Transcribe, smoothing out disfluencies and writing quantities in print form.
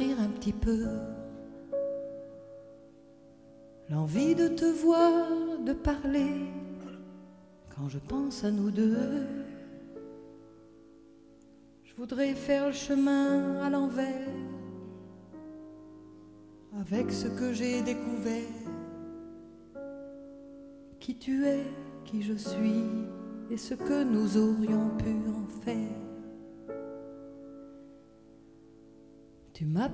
souffrir un petit peu. L'envie de te voir, de parler, quand je pense à nous deux. Je voudrais faire le chemin à l'envers, avec ce que j'ai découvert. Qui tu es, qui je suis, et ce que nous aurions pu en faire. Tu m'as